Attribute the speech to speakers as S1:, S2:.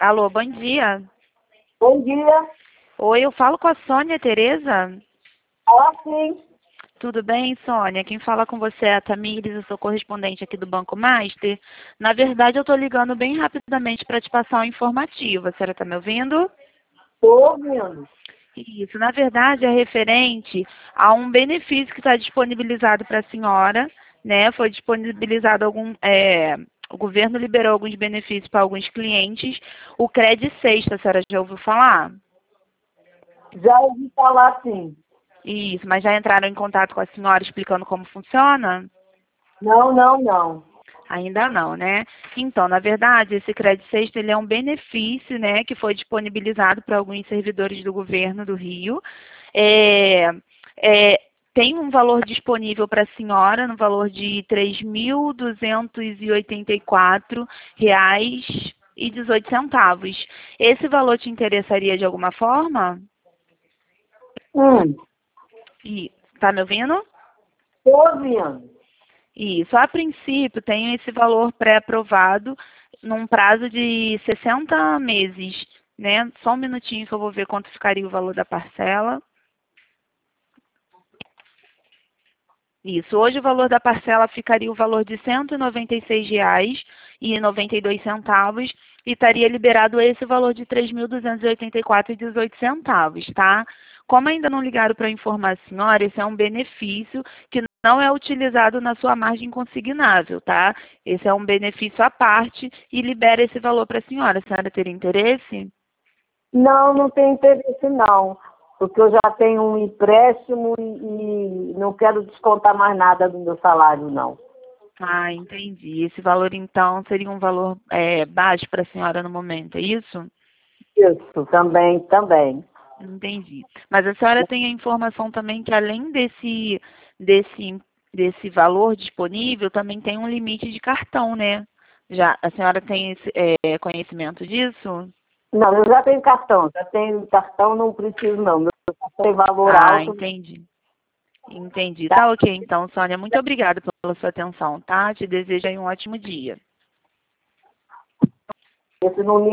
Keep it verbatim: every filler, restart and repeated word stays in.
S1: Alô, bom dia.
S2: Bom dia.
S1: Oi, eu falo com a Sônia Tereza.
S2: Fala sim.
S1: Tudo bem, Sônia? Quem fala com você é a Tamires, eu sou correspondente aqui do Banco Master. Na verdade, eu estou ligando bem rapidamente para te passar um informativo. A senhora está me ouvindo?
S2: Estou ouvindo.
S1: Isso, na verdade, é referente a um benefício que está disponibilizado para a senhora, né? Foi disponibilizado algum. É, o governo liberou alguns benefícios para alguns clientes. O Cred Sexta, a senhora já ouviu falar?
S2: Já ouvi falar sim.
S1: Isso, mas já entraram em contato com a senhora explicando como funciona?
S2: Não, não, não.
S1: Ainda não, né? Então, na verdade, esse Crédito Sexto ele é um benefício, né, que foi disponibilizado para alguns servidores do governo do Rio. É, é, tem um valor disponível para a senhora, no valor de três mil duzentos e oitenta e quatro reais e dezoito centavos. Esse valor te interessaria de alguma forma?
S2: Hum,
S1: E tá me ouvindo?
S2: estou ouvindo.
S1: Isso, a princípio tem esse valor pré-aprovado num prazo de sessenta meses, né? Só um minutinho que eu vou ver quanto ficaria o valor da parcela. Isso, hoje o valor da parcela ficaria o valor de cento e noventa e seis reais e noventa e dois centavos e estaria liberado esse valor de três mil duzentos e oitenta e quatro reais e dezoito centavos, tá? Como ainda não ligaram para informar a senhora, esse é um benefício que não é utilizado na sua margem consignável, tá? Esse é um benefício à parte e libera esse valor para a senhora. A senhora teria interesse?
S2: Não, não tem interesse não. Porque eu já tenho um empréstimo e, e não quero descontar mais nada do meu salário, não.
S1: Ah, entendi. Esse valor, então, seria um valor é, baixo para a senhora no momento, é isso?
S2: Isso, também, também.
S1: Entendi. Mas a senhora tem a informação também que além desse, desse, desse valor disponível, também tem um limite de cartão, né? Já, a senhora tem esse, é, conhecimento disso?
S2: Não, eu já tenho cartão. Já tenho cartão, não preciso não. Meu cartão tem valor
S1: Ah,
S2: alto.
S1: entendi. Entendi.
S2: Tá?
S1: Tá ok, então, Sônia. Muito obrigada pela sua atenção, tá? Te desejo aí um ótimo dia.
S2: Esse não